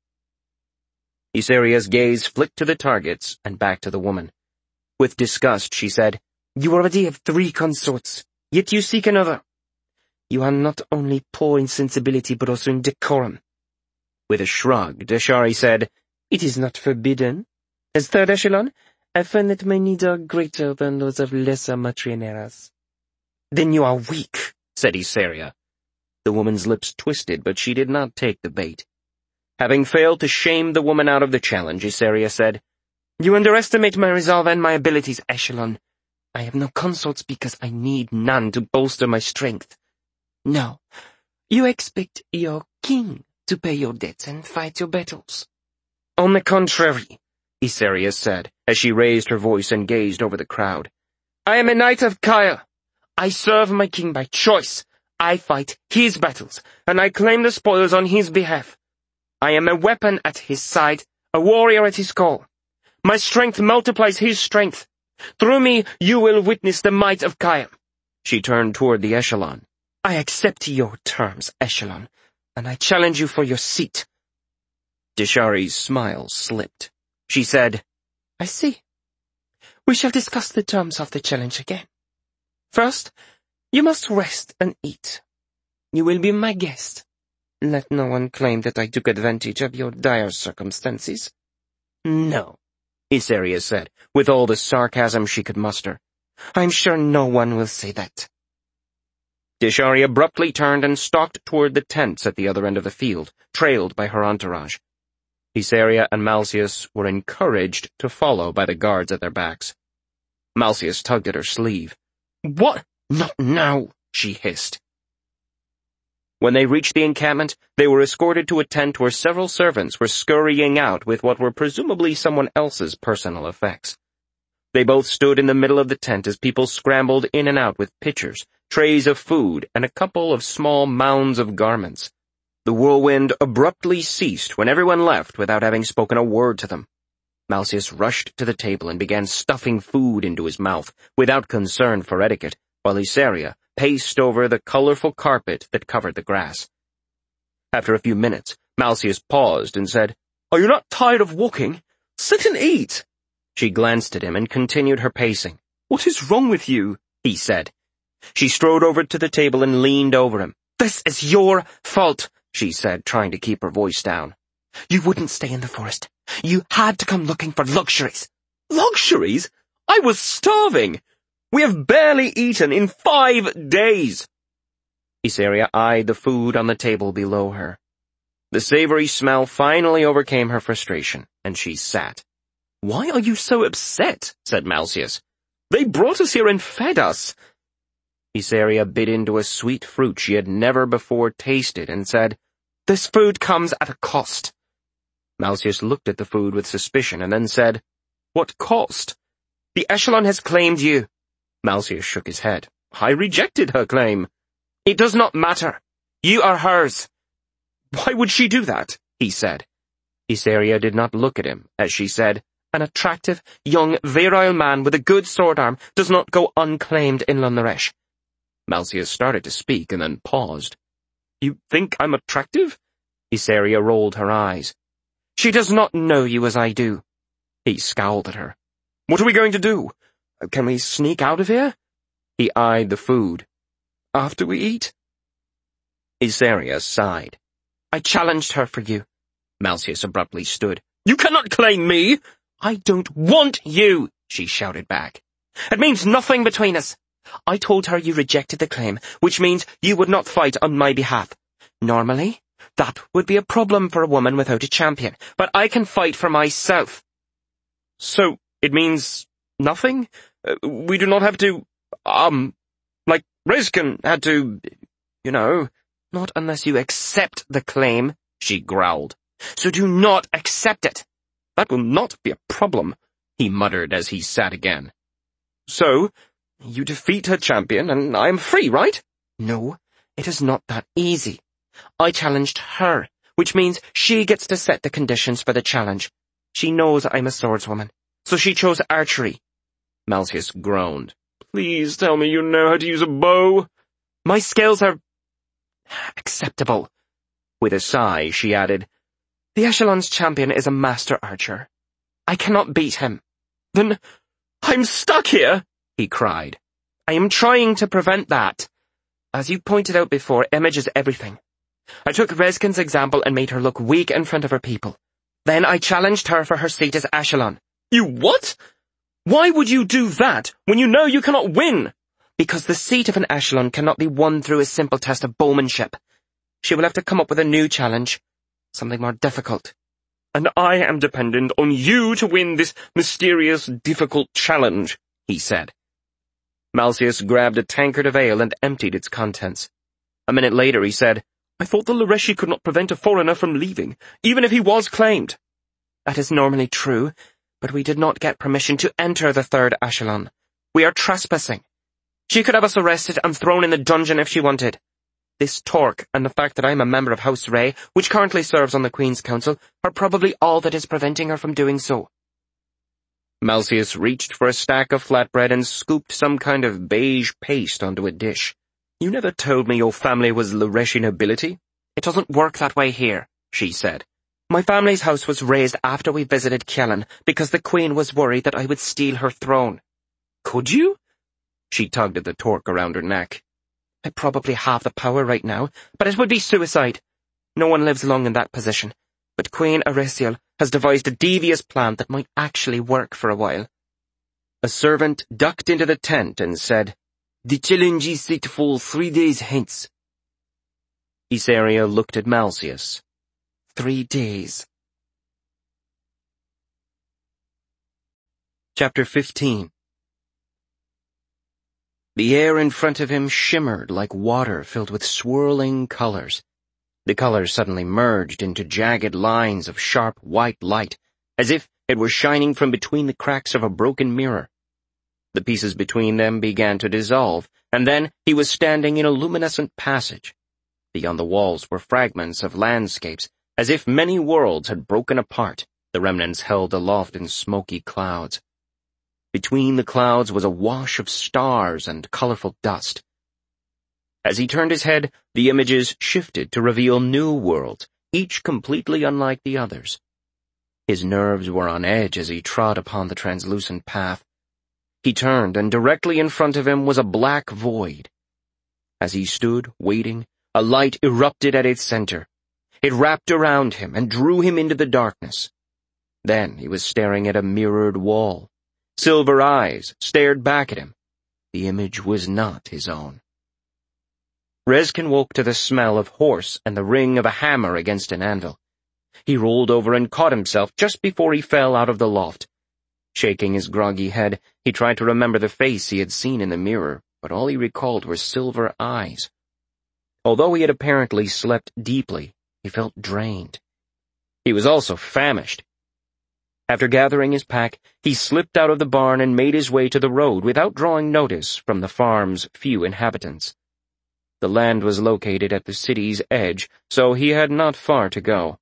Yseria's gaze flicked to the targets and back to the woman. With disgust, she said, You already have three consorts, yet you seek another. You are not only poor in sensibility, but also in decorum. With a shrug, Dishari said, It is not forbidden. As third echelon, I find that my needs are greater than those of lesser matrioneras. Then you are weak, said Yseria. The woman's lips twisted, but she did not take the bait. Having failed to shame the woman out of the challenge, Yseria said, You underestimate my resolve and my abilities, echelon. I have no consorts because I need none to bolster my strength. No, you expect your king to pay your debts and fight your battles. On the contrary, Yseria said, as she raised her voice and gazed over the crowd. I am a knight of Kaya. I serve my king by choice. I fight his battles, and I claim the spoils on his behalf. I am a weapon at his side, a warrior at his call. My strength multiplies his strength. Through me you will witness the might of Kaya. She turned toward the echelon. I accept your terms, echelon, and I challenge you for your seat. Dishari's smile slipped. She said, I see. We shall discuss the terms of the challenge again. First, you must rest and eat. You will be my guest. Let no one claim that I took advantage of your dire circumstances. No, Yseria said, with all the sarcasm she could muster. I'm sure no one will say that. Dishari abruptly turned and stalked toward the tents at the other end of the field, trailed by her entourage. Yseria and Malcius were encouraged to follow by the guards at their backs. Malcius tugged at her sleeve. What? Not now, she hissed. When they reached the encampment, they were escorted to a tent where several servants were scurrying out with what were presumably someone else's personal effects. They both stood in the middle of the tent as people scrambled in and out with pitchers, trays of food, and a couple of small mounds of garments. The whirlwind abruptly ceased when everyone left without having spoken a word to them. Malcius rushed to the table and began stuffing food into his mouth, without concern for etiquette, while Yseria paced over the colorful carpet that covered the grass. After a few minutes, Malcius paused and said, Are you not tired of walking? Sit and eat. She glanced at him and continued her pacing. What is wrong with you? He said. She strode over to the table and leaned over him. This is your fault, she said, trying to keep her voice down. You wouldn't stay in the forest. You had to come looking for luxuries. Luxuries? I was starving. We have barely eaten in five days. Yseria eyed the food on the table below her. The savory smell finally overcame her frustration, and she sat. Why are you so upset? Said Malcius. They brought us here and fed us. Yseria bit into a sweet fruit she had never before tasted and said, This food comes at a cost. Malcius looked at the food with suspicion and then said, What cost? The echelon has claimed you. Malcius shook his head. I rejected her claim. It does not matter. You are hers. Why would she do that? He said. Yseria did not look at him as she said, An attractive, young, virile man with a good sword arm does not go unclaimed in Lundaresh. Malcius started to speak and then paused. You think I'm attractive? Yseria rolled her eyes. She does not know you as I do. He scowled at her. What are we going to do? Can we sneak out of here? He eyed the food. After we eat? Yseria sighed. I challenged her for you. Malcius abruptly stood. You cannot claim me! I don't want you, she shouted back. It means nothing between us. I told her you rejected the claim, which means you would not fight on my behalf. Normally, that would be a problem for a woman without a champion, but I can fight for myself. So, it means nothing? Uh, we do not have to, um, like Rezkin had to, you know. Not unless you accept the claim, she growled. So do not accept it. That will not be a problem, he muttered as he sat again. So, you defeat her champion and I am free, right? No, it is not that easy. I challenged her, which means she gets to set the conditions for the challenge. She knows I'm a swordswoman, so she chose archery." Malcius groaned. "Please tell me you know how to use a bow." "My skills are acceptable." With a sigh, she added, "The Echelon's champion is a master archer. I cannot beat him." "Then I'm stuck here," he cried. "I am trying to prevent that. As you pointed out before, image is everything. I took Rezkin's example and made her look weak in front of her people. Then I challenged her for her seat as Echelon." "You what? Why would you do that when you know you cannot win?" "Because the seat of an Echelon cannot be won through a simple test of bowmanship. She will have to come up with a new challenge, something more difficult." "And I am dependent on you to win this mysterious, difficult challenge," he said. Malcius grabbed a tankard of ale and emptied its contents. A minute later he said, "I thought the Lareshi could not prevent a foreigner from leaving, even if he was claimed." "That is normally true, but we did not get permission to enter the third Echelon. We are trespassing. She could have us arrested and thrown in the dungeon if she wanted. This torque and the fact that I am a member of House Ray, which currently serves on the Queen's Council, are probably all that is preventing her from doing so." Malcius reached for a stack of flatbread and scooped some kind of beige paste onto a dish. "You never told me your family was Lareshi nobility." "It doesn't work that way here," she said. "My family's house was raised after we visited Kjellan because the Queen was worried that I would steal her throne." "Could you?" She tugged at the torque around her neck. "I probably have the power right now, but it would be suicide. No one lives long in that position. But Queen Erisiel has devised a devious plan that might actually work for a while." A servant ducked into the tent and said, "The challenge is set for three days hence." Isaria looked at Malcius. Three days. Chapter fifteen. The air in front of him shimmered like water filled with swirling colors. The colors suddenly merged into jagged lines of sharp white light, as if it were shining from between the cracks of a broken mirror. The pieces between them began to dissolve, and then he was standing in a luminescent passage. Beyond the walls were fragments of landscapes, as if many worlds had broken apart, the remnants held aloft in smoky clouds. Between the clouds was a wash of stars and colorful dust. As he turned his head, the images shifted to reveal new worlds, each completely unlike the others. His nerves were on edge as he trod upon the translucent path. He turned, and directly in front of him was a black void. As he stood, waiting, a light erupted at its center. It wrapped around him and drew him into the darkness. Then he was staring at a mirrored wall. Silver eyes stared back at him. The image was not his own. Rezkin woke to the smell of horse and the ring of a hammer against an anvil. He rolled over and caught himself just before he fell out of the loft. Shaking his groggy head, he tried to remember the face he had seen in the mirror, but all he recalled were silver eyes. Although he had apparently slept deeply, he felt drained. He was also famished. After gathering his pack, he slipped out of the barn and made his way to the road without drawing notice from the farm's few inhabitants. The land was located at the city's edge, so he had not far to go.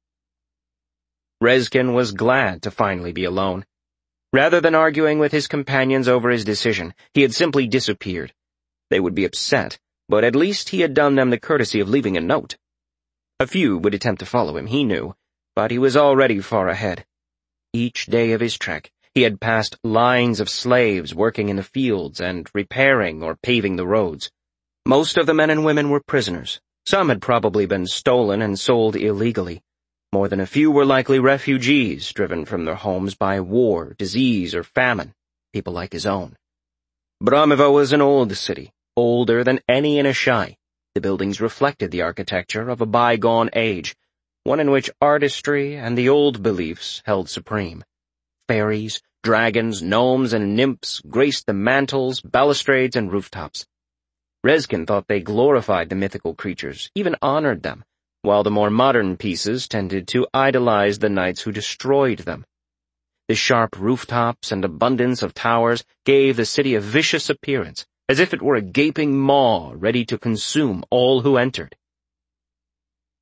Rezkin was glad to finally be alone. Rather than arguing with his companions over his decision, he had simply disappeared. They would be upset, but at least he had done them the courtesy of leaving a note. A few would attempt to follow him, he knew, but he was already far ahead. Each day of his trek, he had passed lines of slaves working in the fields and repairing or paving the roads. Most of the men and women were prisoners. Some had probably been stolen and sold illegally. More than a few were likely refugees driven from their homes by war, disease, or famine, people like his own. Bramivo was an old city, older than any in Ashai. The buildings reflected the architecture of a bygone age, one in which artistry and the old beliefs held supreme. Fairies, dragons, gnomes, and nymphs graced the mantels, balustrades, and rooftops. Rezkin thought they glorified the mythical creatures, even honored them, while the more modern pieces tended to idolize the knights who destroyed them. The sharp rooftops and abundance of towers gave the city a vicious appearance, as if it were a gaping maw ready to consume all who entered.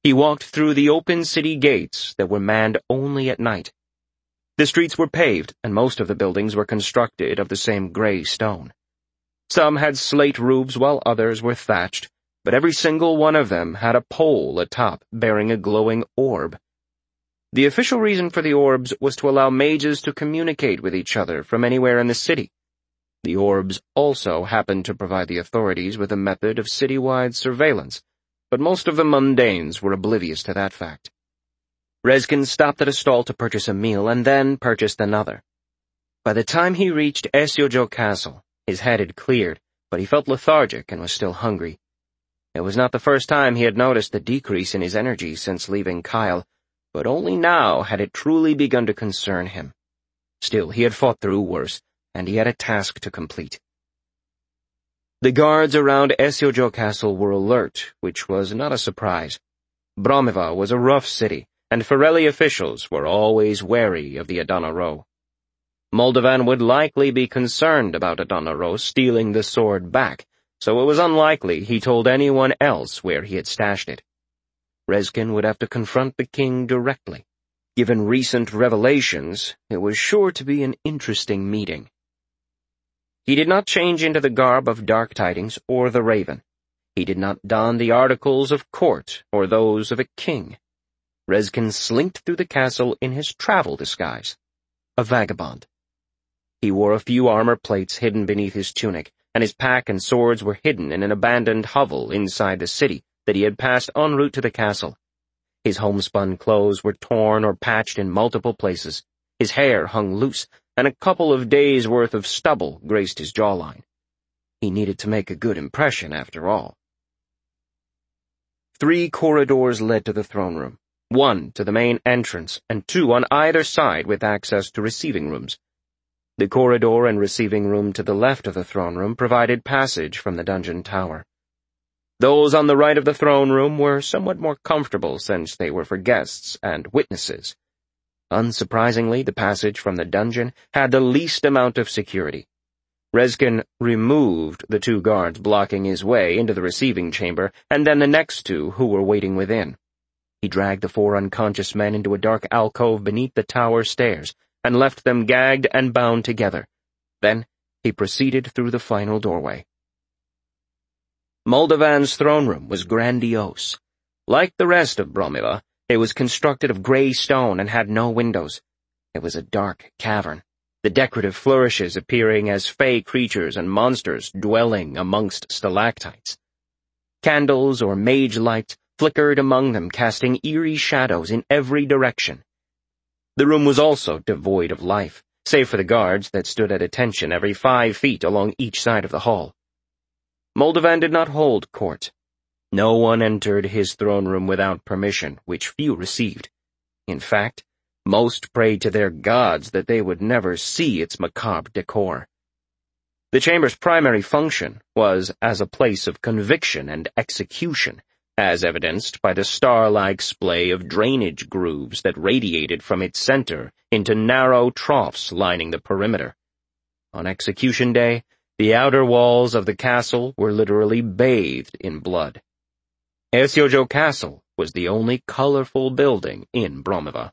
He walked through the open city gates that were manned only at night. The streets were paved, and most of the buildings were constructed of the same gray stone. Some had slate roofs while others were thatched, but every single one of them had a pole atop bearing a glowing orb. The official reason for the orbs was to allow mages to communicate with each other from anywhere in the city. The orbs also happened to provide the authorities with a method of citywide surveillance, but most of the mundanes were oblivious to that fact. Rezkin stopped at a stall to purchase a meal and then purchased another. By the time he reached Esiojo Castle, his head had cleared, but he felt lethargic and was still hungry. It was not the first time he had noticed the decrease in his energy since leaving Kyle, but only now had it truly begun to concern him. Still, he had fought through worse, and he had a task to complete. The guards around Esiojo Castle were alert, which was not a surprise. Bromiva was a rough city, and Ferelli officials were always wary of the Adana Ro. Moldovan would likely be concerned about Adana Ro stealing the sword back, so it was unlikely he told anyone else where he had stashed it. Rezkin would have to confront the king directly. Given recent revelations, it was sure to be an interesting meeting. He did not change into the garb of Dark Tidings or the Raven. He did not don the articles of court or those of a king. Rezkin slinked through the castle in his travel disguise, a vagabond. He wore a few armor plates hidden beneath his tunic, and his pack and swords were hidden in an abandoned hovel inside the city that he had passed en route to the castle. His homespun clothes were torn or patched in multiple places. His hair hung loose, and a couple of days' worth of stubble graced his jawline. He needed to make a good impression, after all. Three corridors led to the throne room, one to the main entrance, and two on either side with access to receiving rooms. The corridor and receiving room to the left of the throne room provided passage from the dungeon tower. Those on the right of the throne room were somewhat more comfortable since they were for guests and witnesses. Unsurprisingly, the passage from the dungeon had the least amount of security. Rezkin removed the two guards blocking his way into the receiving chamber, and then the next two who were waiting within. He dragged the four unconscious men into a dark alcove beneath the tower stairs, and left them gagged and bound together. Then he proceeded through the final doorway. Moldovan's throne room was grandiose. Like the rest of Bromiva, it was constructed of gray stone and had no windows. It was a dark cavern, the decorative flourishes appearing as fey creatures and monsters dwelling amongst stalactites. Candles or mage lights flickered among them, casting eerie shadows in every direction. The room was also devoid of life, save for the guards that stood at attention every five feet along each side of the hall. Moldovan did not hold court. No one entered his throne room without permission, which few received. In fact, most prayed to their gods that they would never see its macabre decor. The chamber's primary function was as a place of conviction and execution, as evidenced by the star-like splay of drainage grooves that radiated from its center into narrow troughs lining the perimeter. On execution day, the outer walls of the castle were literally bathed in blood. Esiojo Castle was the only colorful building in Bromiva.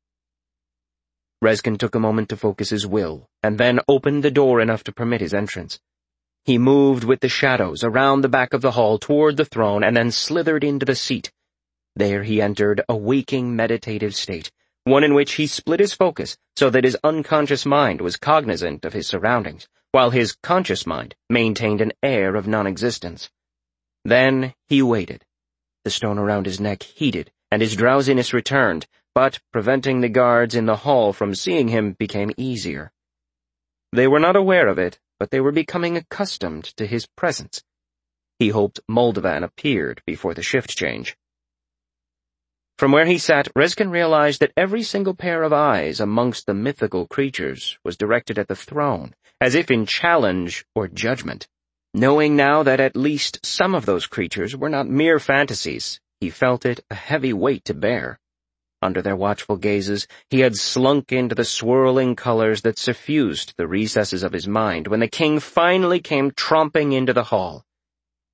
Rezkin took a moment to focus his will, and then opened the door enough to permit his entrance. He moved with the shadows around the back of the hall toward the throne and then slithered into the seat. There he entered a waking meditative state, one in which he split his focus so that his unconscious mind was cognizant of his surroundings, while his conscious mind maintained an air of non-existence. Then he waited. The stone around his neck heated, and his drowsiness returned, but preventing the guards in the hall from seeing him became easier. They were not aware of it, but they were becoming accustomed to his presence. He hoped Moldovan appeared before the shift change. From where he sat, Rezkin realized that every single pair of eyes amongst the mythical creatures was directed at the throne, as if in challenge or judgment. Knowing now that at least some of those creatures were not mere fantasies, he felt it a heavy weight to bear. Under their watchful gazes, he had slunk into the swirling colors that suffused the recesses of his mind when the king finally came tromping into the hall.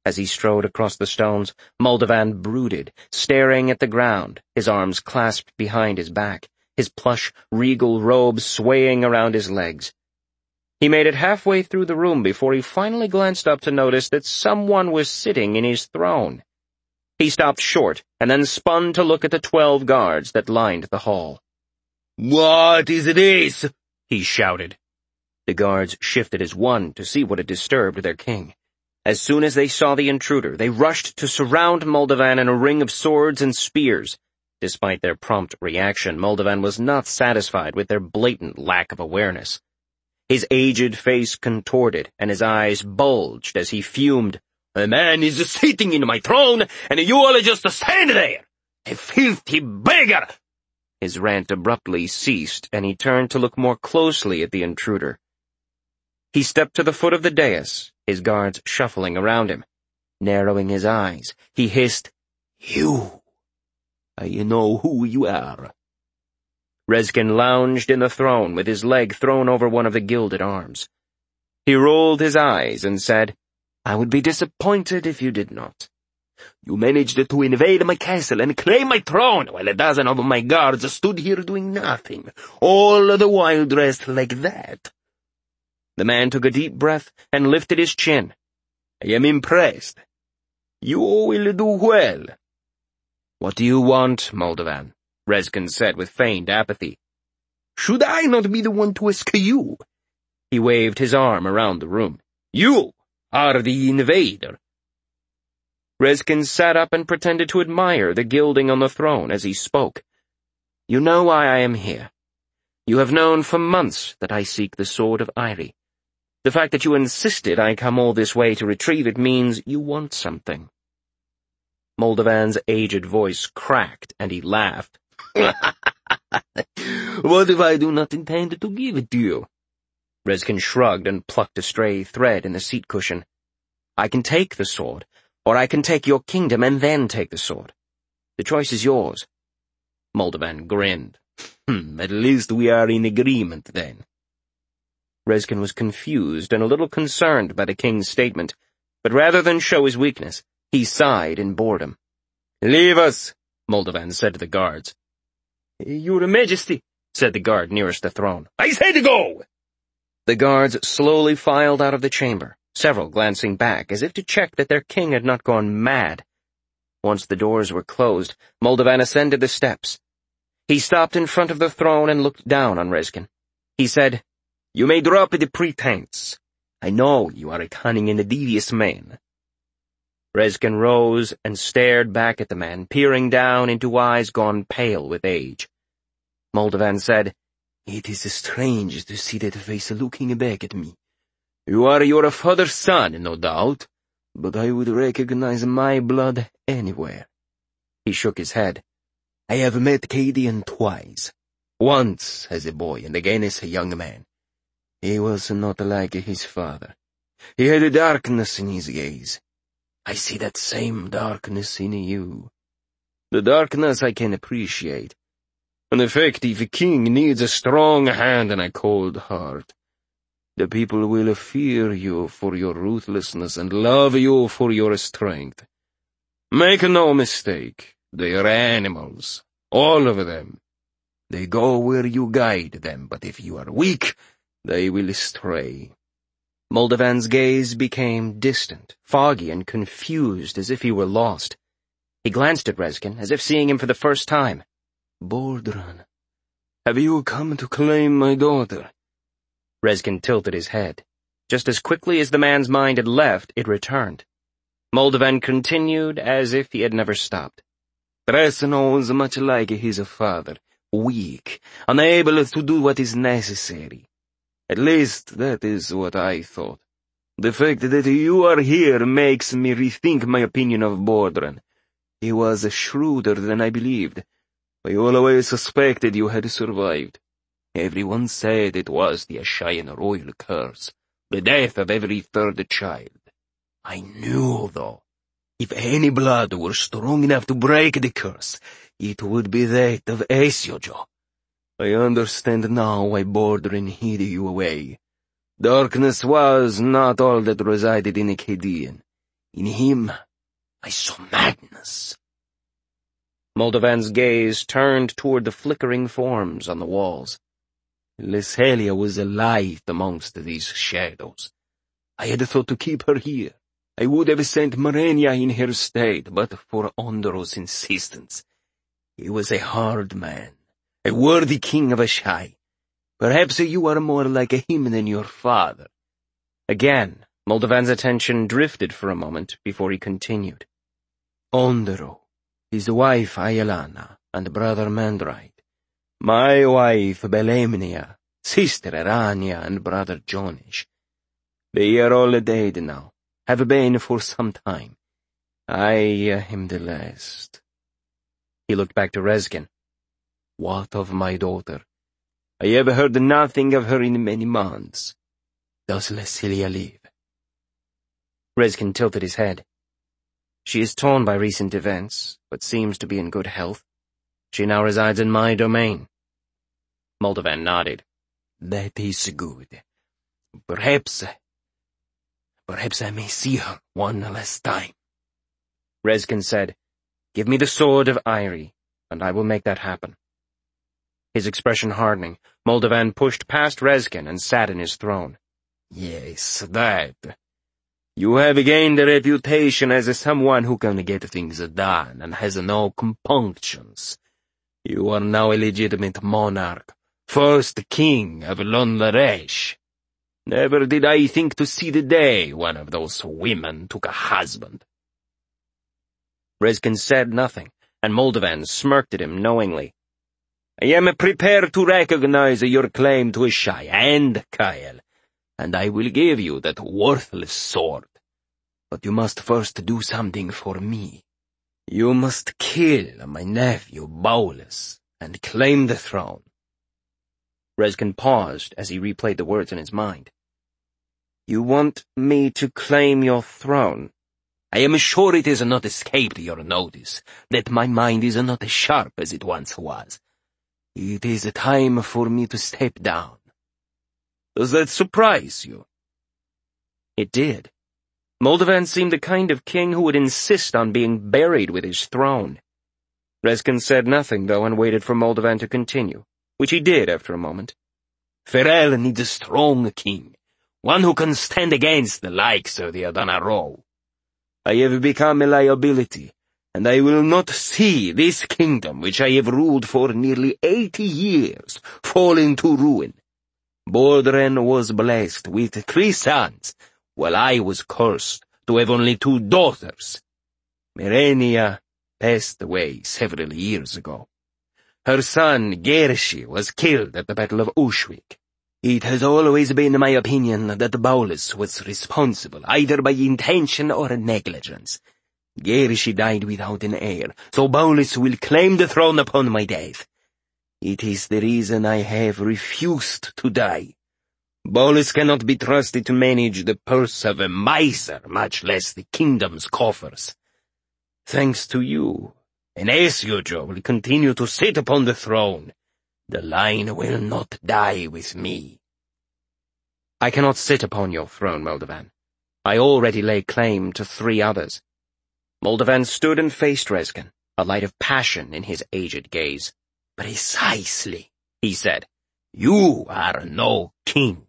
As he strode across the stones, Moldovan brooded, staring at the ground, his arms clasped behind his back, his plush, regal robe swaying around his legs. He made it halfway through the room before he finally glanced up to notice that someone was sitting in his throne. He stopped short and then spun to look at the twelve guards that lined the hall. "What is this?" he shouted. The guards shifted as one to see what had disturbed their king. As soon as they saw the intruder, they rushed to surround Moldovan in a ring of swords and spears. Despite their prompt reaction, Moldovan was not satisfied with their blatant lack of awareness. His aged face contorted, and his eyes bulged as he fumed. "A man is sitting in my throne, and you all just stand there! A filthy beggar!" His rant abruptly ceased, and he turned to look more closely at the intruder. He stepped to the foot of the dais, his guards shuffling around him. Narrowing his eyes, he hissed, "You! I know who you are." Rezkin lounged in the throne with his leg thrown over one of the gilded arms. He rolled his eyes and said, "I would be disappointed if you did not." "You managed to invade my castle and claim my throne while a dozen of my guards stood here doing nothing, all the while dressed like that." The man took a deep breath and lifted his chin. "I am impressed. You will do well." "What do you want, Moldovan?" Rezkin said with feigned apathy. "Should I not be the one to ask you?" He waved his arm around the room. "You are the invader." Rezkin sat up and pretended to admire the gilding on the throne as he spoke. "You know why I am here. You have known for months that I seek the sword of Airi. The fact that you insisted I come all this way to retrieve it means you want something." Moldovan's aged voice cracked, and he laughed. "What if I do not intend to give it to you?" Rezkin shrugged and plucked a stray thread in the seat cushion. "I can take the sword, or I can take your kingdom and then take the sword. The choice is yours." Moldovan grinned. Hmm, "At least we are in agreement, then." Rezkin was confused and a little concerned by the king's statement, but rather than show his weakness, he sighed in boredom. "Leave us," Moldovan said to the guards. "Your Majesty," said the guard nearest the throne. "I said go!" The guards slowly filed out of the chamber, several glancing back as if to check that their king had not gone mad. Once the doors were closed, Moldovan ascended the steps. He stopped in front of the throne and looked down on Rezkin. He said, "You may drop the pretense. I know you are a cunning and a devious man." Rezkin rose and stared back at the man, peering down into eyes gone pale with age. Moldovan said, "It is strange to see that face looking back at me. You are your father's son, no doubt, but I would recognize my blood anywhere." He shook his head. "I have met Cadian twice, once as a boy and again as a young man. He was not like his father. He had a darkness in his gaze. I see that same darkness in you. The darkness I can appreciate. An effective king needs a strong hand and a cold heart. The people will fear you for your ruthlessness and love you for your strength. Make no mistake, they are animals, all of them. They go where you guide them, but if you are weak, they will stray." Moldovan's gaze became distant, foggy, and confused as if he were lost. He glanced at Rezkin as if seeing him for the first time. "Bordran, have you come to claim my daughter?" Rezkin tilted his head. Just as quickly as the man's mind had left, it returned. Moldovan continued as if he had never stopped. "Presno is much like his father, weak, unable to do what is necessary. At least that is what I thought. The fact that you are here makes me rethink my opinion of Bordran. He was shrewder than I believed. I always suspected you had survived. Everyone said it was the Ashayan royal curse, the death of every third child. I knew, though, if any blood were strong enough to break the curse, it would be that of Esiojo. I understand now why Bordran hid you away. Darkness was not all that resided in Akkadian. In him, I saw madness. Moldovan's gaze turned toward the flickering forms on the walls. Leshelia was alive amongst these shadows. I had thought to keep her here. I would have sent Marenia in her stead, but for Ondero's insistence. He was a hard man, a worthy king of Asshai. Perhaps you are more like him than your father. Again, Moldovan's attention drifted for a moment before he continued. Ondero, his wife Ayelana, and brother Mandrite. My wife Belemnia, sister Arania, and brother Jonish. They are all dead now, have been for some time. I am the last. He looked back to Rezkin. What of my daughter? I have heard nothing of her in many months. Does Leshelia live? Rezkin tilted his head. She is torn by recent events, but seems to be in good health. She now resides in my domain. Moldovan nodded. That is good. Perhaps, perhaps I may see her one last time. Rezkin said, "Give me the sword of Airi, and I will make that happen." His expression hardening, Moldovan pushed past Rezkin and sat in his throne. Yes, that. You have gained a reputation as someone who can get things done and has no compunctions. You are now a legitimate monarch, first king of Lon Laresh. Never did I think to see the day one of those women took a husband. Rezkin said nothing, and Moldovan smirked at him knowingly. I am prepared to recognize your claim to Asshai and Kyle, and I will give you that worthless sword. But you must first do something for me. You must kill my nephew, Baulus, and claim the throne. Rezkin paused as he replayed the words in his mind. You want me to claim your throne? I am sure it has not escaped your notice that my mind is not as sharp as it once was. It is time for me to step down. Does that surprise you? It did. Moldovan seemed the kind of king who would insist on being buried with his throne. Rezkin said nothing, though, and waited for Moldovan to continue, which he did after a moment. Ferel needs a strong king, one who can stand against the likes of the Adanaro. I have become a liability, and I will not see this kingdom, which I have ruled for nearly eighty years, fall into ruin. Bordren was blessed with three sons, while I was cursed to have only two daughters. Merenia passed away several years ago. Her son, Gershi, was killed at the Battle of Ushwick. It has always been my opinion that Baulus was responsible, either by intention or negligence. Gershi died without an heir, so Baulus will claim the throne upon my death. It is the reason I have refused to die. Baulus cannot be trusted to manage the purse of a miser, much less the kingdom's coffers. Thanks to you, and Essiojo will continue to sit upon the throne. The line will not die with me. I cannot sit upon your throne, Moldovan. I already lay claim to three others. Moldovan stood and faced Rezkin, a light of passion in his aged gaze. Precisely, he said. You are no king.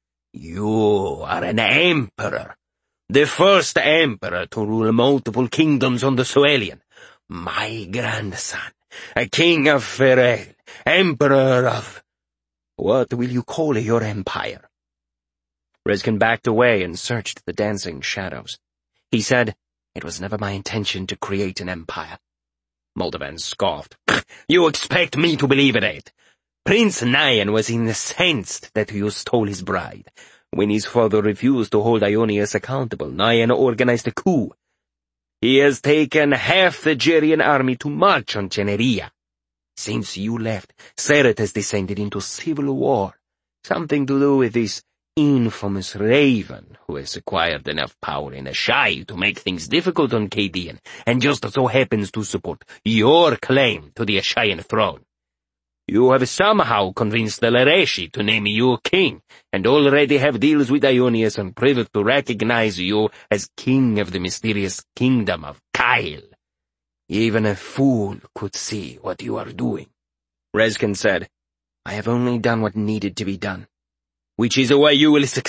You are an emperor. The first emperor to rule multiple kingdoms on the Suelian. My grandson, a king of Ferel, emperor of... What will you call your empire? Rezkin backed away and searched the dancing shadows. He said, "It was never my intention to create an empire." Moldovan scoffed. You expect me to believe it? Prince Nayan was incensed that you stole his bride. When his father refused to hold Ionius accountable, Nayan organized a coup. He has taken half the Gerian army to march on Generia. Since you left, Seret has descended into civil war. Something to do with this infamous Raven, who has acquired enough power in Asshai to make things difficult on Cadian, and just so happens to support your claim to the Asshaian throne. You have somehow convinced the Lareshi to name you king, and already have deals with Ionius and privy to recognize you as king of the mysterious kingdom of Kyle. Even a fool could see what you are doing. Rezkin said, I have only done what needed to be done. Which is why you will succeed.